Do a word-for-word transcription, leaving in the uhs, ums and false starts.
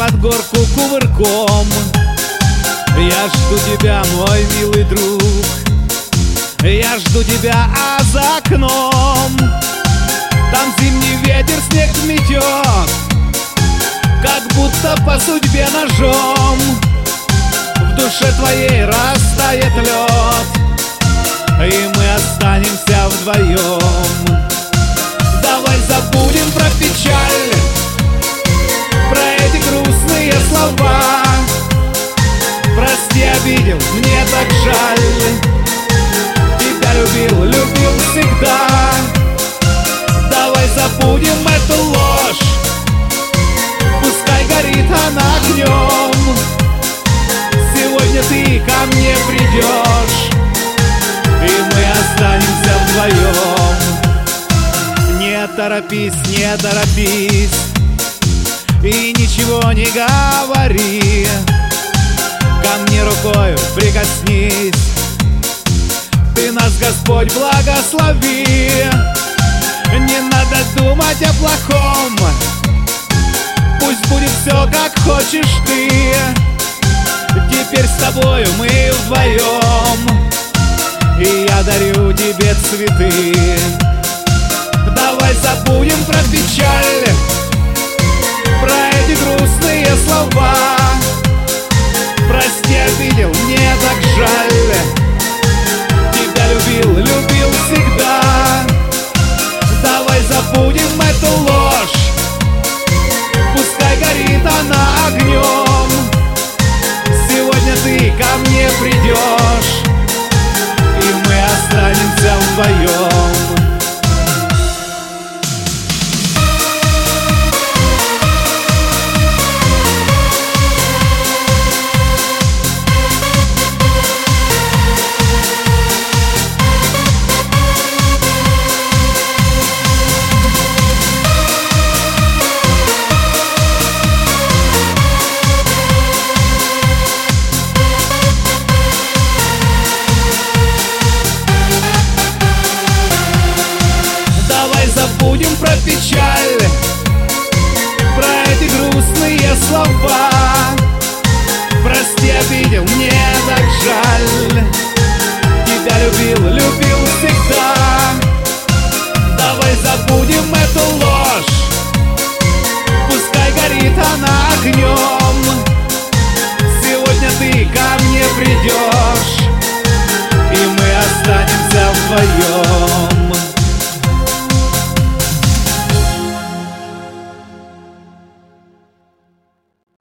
под горку кувырком. Я жду тебя, мой милый друг, я жду тебя, а за окном там зимний ветер снег метет, как будто по судьбе ножом. В душе твоей растает лед, и мы останемся вдвоем. Давай забудем про печаль, про эти грустные слова. Прости, обидел, мне так жаль. Тебя любил, любил всегда. Давай забудем эту ложь, пускай горит она огнем. Сегодня ты ко мне придешь, и мы останемся вдвоем. Не торопись, не торопись, и ничего не говори. Ко мне рукою прикоснись, ты нас, Господь, благослови. Не надо думать о плохом, пусть будет все, как хочешь ты. Теперь с тобою мы вдвоем, и я дарю тебе цветы. Давай забудем про печаль, про эти грустные слова. Прости, обидел, мне так жаль. Тебя любил, любил всегда. Давай забудем эту ложь, пускай горит она огнем. Сегодня ты ко мне придешь, и мы останемся вдвоем. Забудем про печаль, про эти грустные слова. Прости, обидел, мне так жаль. Тебя любил, любил всегда. Давай забудем эту ложь, пускай горит она огнем. Сегодня ты ко мне придешь,